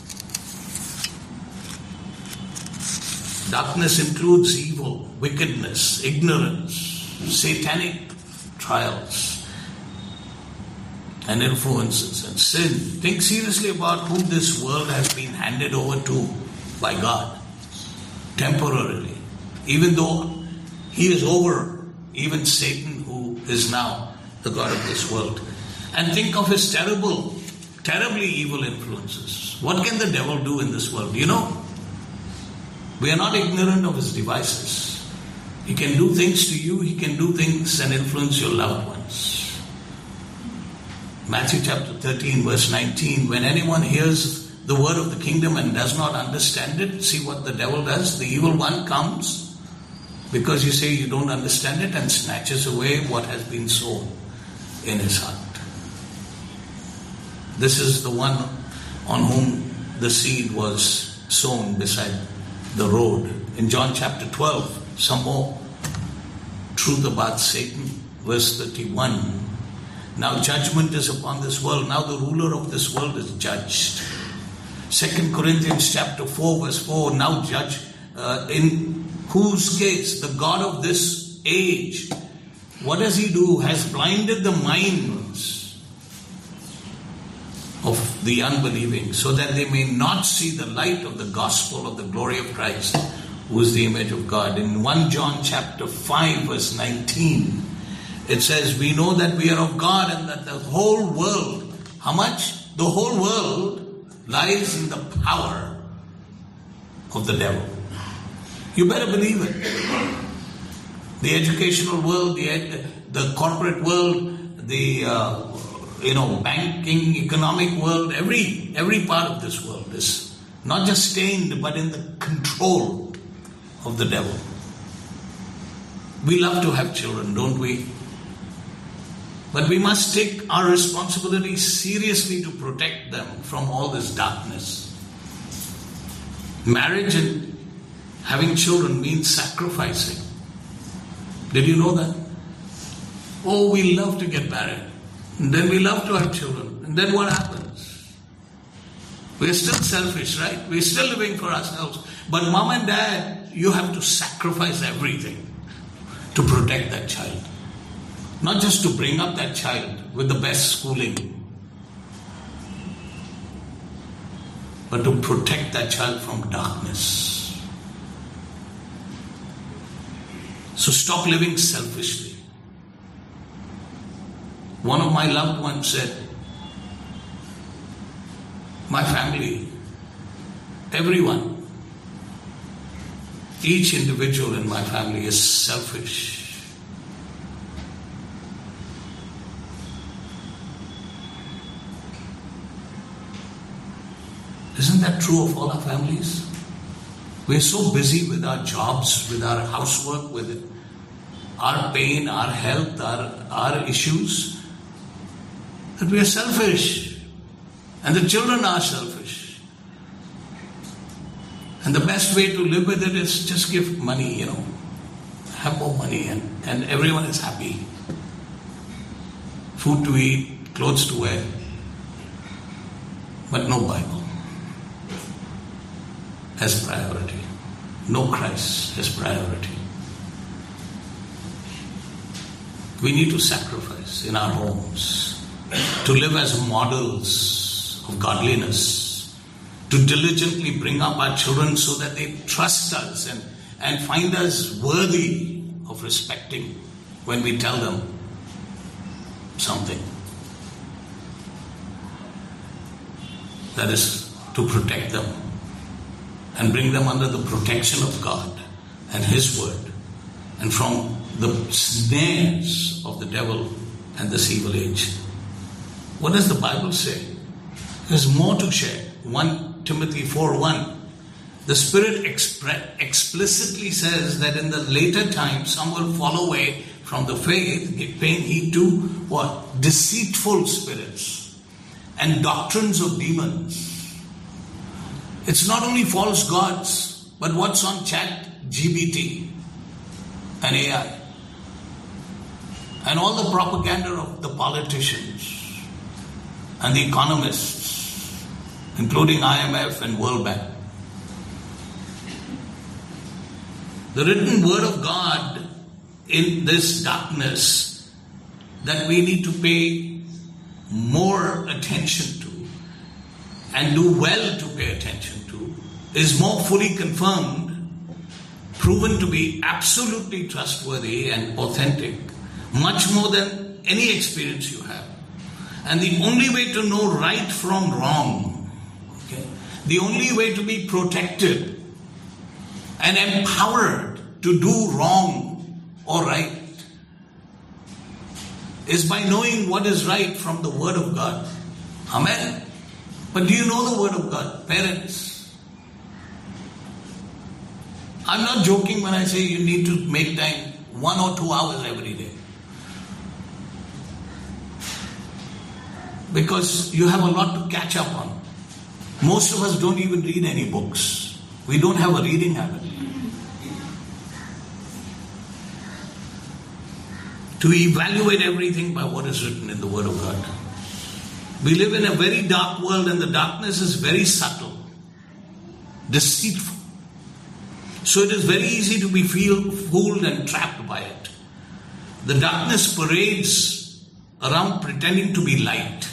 Darkness includes evil, wickedness, ignorance, satanic trials and influences and sin. Think seriously about whom this world has been handed over to by God temporarily, even though he is over even Satan, who is now the God of this world. And think of his terribly evil influences. What can the devil do in this world? You know, we are not ignorant of his devices. He can do things to you, he can do things and influence your loved ones. Matthew chapter 13 verse 19, when anyone hears the word of the kingdom and does not understand it, see what the devil does. The evil one comes because you say you don't understand it and snatches away what has been sown in his heart. This is the one on whom the seed was sown beside the road. In John chapter 12, some more truth about Satan. Verse 31. Now judgment is upon this world. Now the ruler of this world is judged. 2 Corinthians chapter 4 verse 4. Now judge, in whose case the God of this age, what does he do? Has blinded the minds of the unbelieving, so that they may not see the light of the gospel of the glory of Christ, who is the image of God. In 1 John chapter 5 verse 19, it says, we know that we are of God and that the whole world, how much? The whole world lies in the power of the devil. You better believe it. The educational world, the corporate world, the banking, economic world, every part of this world is not just stained, but in the control of the devil. We love to have children, don't we? But we must take our responsibility seriously to protect them from all this darkness. Marriage and having children means sacrificing. Did you know that? Oh, we love to get married. And then we love to have children. And then what happens? We're still selfish, right? We're still living for ourselves. But mom and dad, you have to sacrifice everything to protect that child. Not just to bring up that child with the best schooling, but to protect that child from darkness. So stop living selfishly. One of my loved ones said, my family, everyone, each individual in my family is selfish. Isn't that true of all our families? We're so busy with our jobs, with our housework, with our pain, our health, our issues, that we are selfish. And the children are selfish. And the best way to live with it is just give money, have more money and everyone is happy. Food to eat, clothes to wear, but no Bible as priority. No Christ as priority. We need to sacrifice in our homes to live as models of godliness, to diligently bring up our children so that they trust us and find us worthy of respecting when we tell them something. That is to protect them and bring them under the protection of God and His Word and from the snares of the devil and this evil age. What does the Bible say? There's more to share. 1 Timothy 4:1. The Spirit explicitly says that in the later times some will fall away from the faith, paying heed to what? Deceitful spirits and doctrines of demons. It's not only false gods, but what's on ChatGPT and AI. And all the propaganda of the politicians and the economists, including IMF and World Bank. The written word of God in this darkness that we need to pay more attention to and do well to pay attention to is more fully confirmed, proven to be absolutely trustworthy and authentic, much more than any experience you have. And the only way to know right from wrong, the only way to be protected and empowered to do wrong or right is by knowing what is right from the Word of God. Amen. But do you know the Word of God? Parents, I'm not joking when I say you need to make time 1 or 2 hours every day. Because you have a lot to catch up on. Most of us don't even read any books. We don't have a reading habit. To evaluate everything by what is written in the Word of God. We live in a very dark world and the darkness is very subtle, deceitful. So it is very easy to be fooled and trapped by it. The darkness parades around pretending to be light.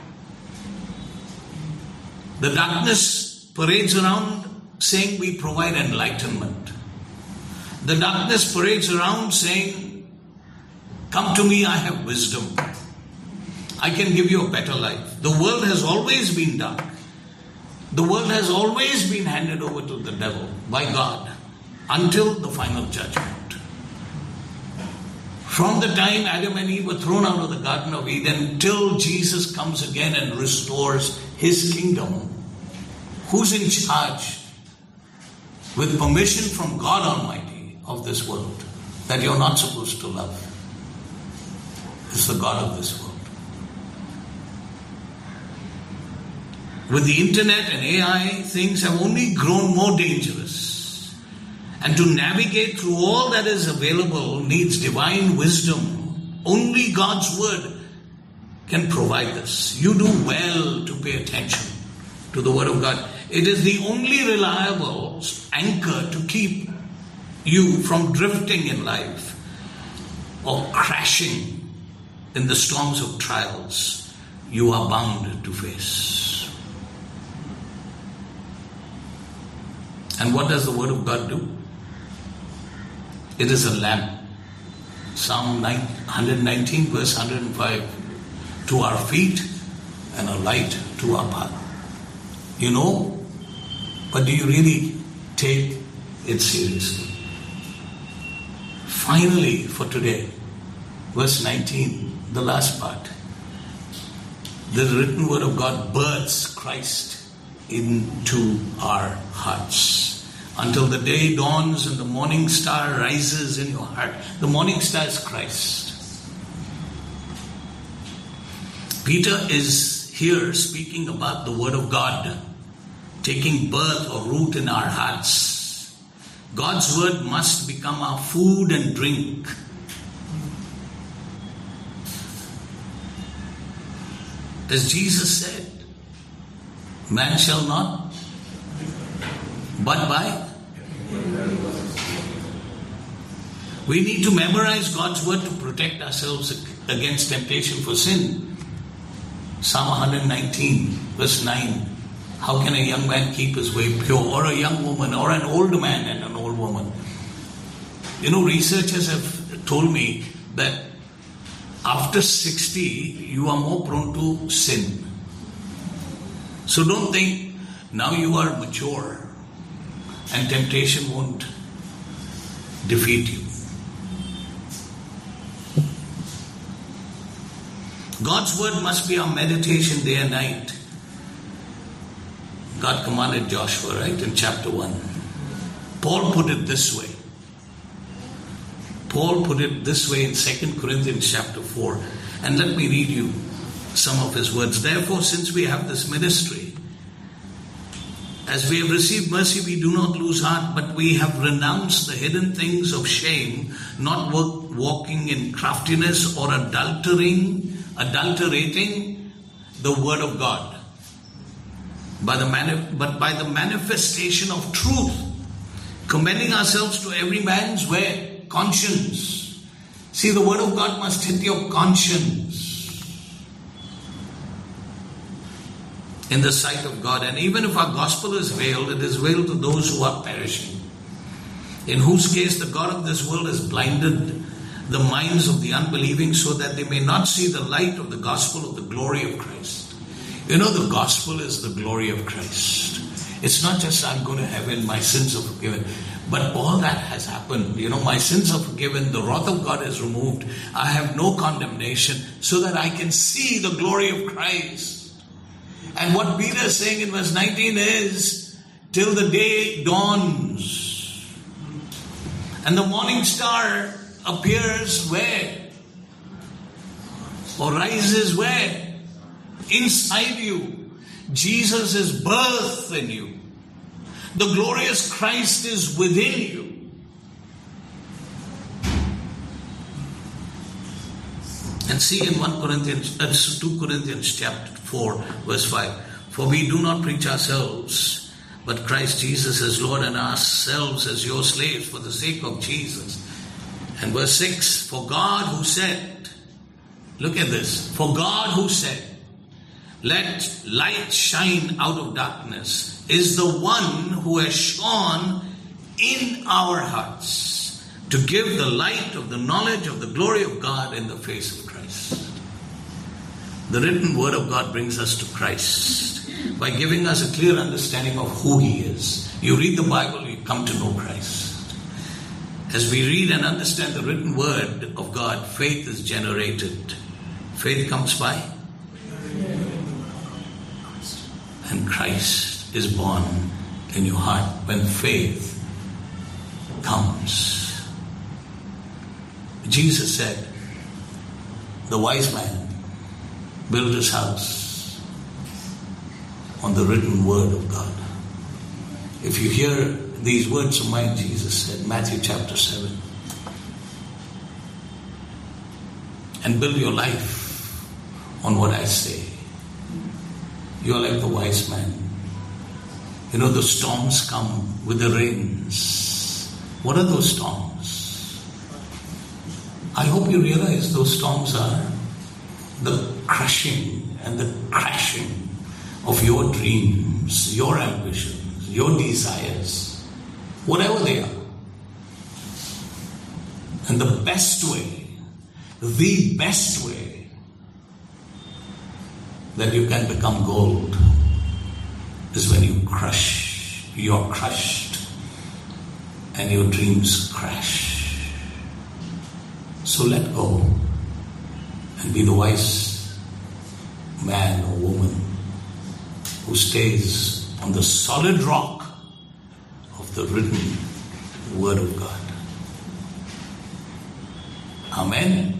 The darkness parades around saying we provide enlightenment. The darkness parades around saying, come to me, I have wisdom. I can give you a better life. The world has always been dark. The world has always been handed over to the devil by God until the final judgment. From the time Adam and Eve were thrown out of the Garden of Eden till Jesus comes again and restores His kingdom. Who's in charge? With permission from God Almighty of this world. that you're not supposed to love is the God of this world. With the internet and AI, things have only grown more dangerous. And to navigate through all that is available needs divine wisdom. Only God's word can provide this. You do well to pay attention to the word of God. It is the only reliable anchor to keep you from drifting in life or crashing in the storms of trials you are bound to face. And what does the word of God do? It is a lamp. Psalm 119 verse 105. To our feet and a light to our path. You know, but do you really take it seriously? Finally, for today, verse 19, the last part. The written word of God births Christ into our hearts. Until the day dawns and the morning star rises in your heart. The morning star is Christ. Peter is here speaking about the word of God taking birth or root in our hearts. God's word must become our food and drink. As Jesus said, man shall not, but by. We need to memorize God's word to protect ourselves against temptation for sin. Psalm 119 verse 9. How can a young man keep his way pure, or a young woman, or an old man and an old woman? You know, researchers have told me that after 60, you are more prone to sin. So don't think now you are mature and temptation won't defeat you. God's word must be our meditation day and night. God commanded Joshua, right, in chapter 1. Paul put it this way. Paul put it this way in 2 Corinthians chapter 4. And let me read you some of his words. Therefore, since we have this ministry, as we have received mercy, we do not lose heart, but we have renounced the hidden things of shame, not walking in craftiness or adulterating the word of God, but by the manifestation of truth, commending ourselves to every man's conscience. See, the word of God must hit your conscience in the sight of God. And even if our gospel is veiled, it is veiled to those who are perishing, in whose case the God of this world has blinded the minds of the unbelieving, so that they may not see the light of the gospel of the glory of Christ. You know, the gospel is the glory of Christ. It's not just I'm going to heaven, my sins are forgiven. But all that has happened. You know, my sins are forgiven, the wrath of God is removed. I have no condemnation, so that I can see the glory of Christ. And what Peter is saying in verse 19 is, till the day dawns and the morning star appears where? Or rises where? Inside you. Jesus is birth in you. The glorious Christ is within you. And see in 2 Corinthians chapter 4 verse 5. For we do not preach ourselves, but Christ Jesus as Lord, and ourselves as your slaves for the sake of Jesus. And verse 6, for God who said, look at this, for God who said, let light shine out of darkness, is the one who has shone in our hearts to give the light of the knowledge of the glory of God in the face of Christ. The written word of God brings us to Christ by giving us a clear understanding of who He is. You read the Bible, you come to know Christ. As we read and understand the written word of God, faith is generated. Faith comes by, and Christ is born in your heart. When faith comes, Jesus said, the wise man built his house on the written word of God. If you hear these words of mine, Jesus said, Matthew chapter 7, and build your life on what I say, you are like the wise man. You know, the storms come with the rains. What are those storms? I hope you realize those storms are the crushing and the crashing of your dreams, your ambitions, your desires, whatever they are. And the best way that you can become gold is when you're crushed and your dreams crash. So let go and be the wise man or woman who stays on the solid rock of the written word of God. Amen.